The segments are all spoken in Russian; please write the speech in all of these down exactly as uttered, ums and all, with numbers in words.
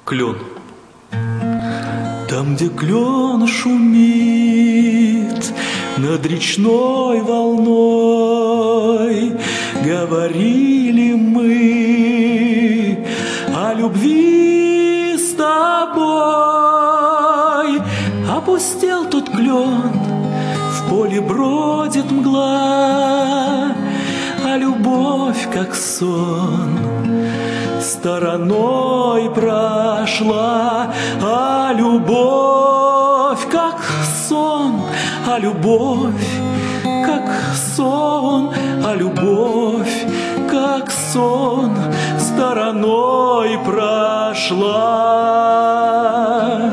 Клен. Там, где клен шумит над речной волной, говорили мы о любви с тобой. Опустел тот клен, в поле бродит мгла, а любовь, как сон, стороной прошла. А любовь, как сон, а любовь, как сон, а любовь, как сон, стороной прошла.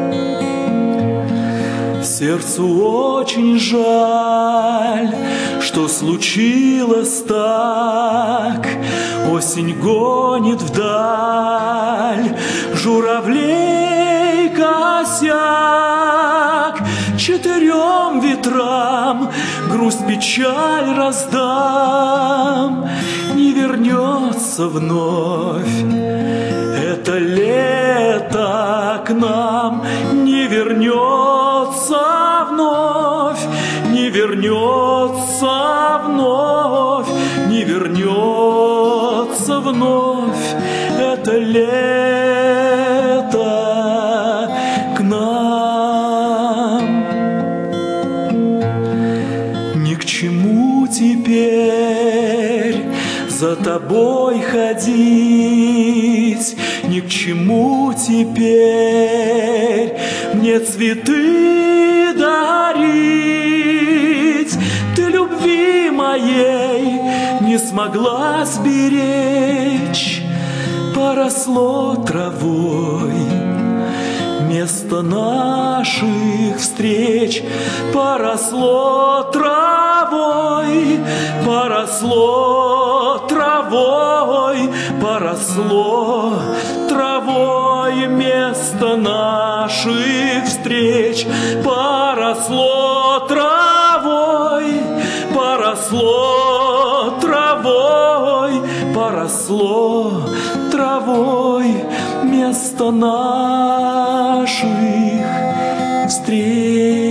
Сердцу очень жаль, что случилось так. Осень гонит вдаль журавлей косяк. Четырем ветрам грусть, печаль раздам. Не вернется вновь это лето к нам, не вернется вновь, не вернется вновь, не вернется вновь это лето к нам. Ни к чему теперь за тобой ходить, ни к чему теперь мне цветы дарить. Ты любви моей не смогла сберечь, поросло травой место наших встреч. Поросло травой, поросло травой, поросло травой место наших встреч. Поросло травой, поросло травой, поросло травой место наших встреч.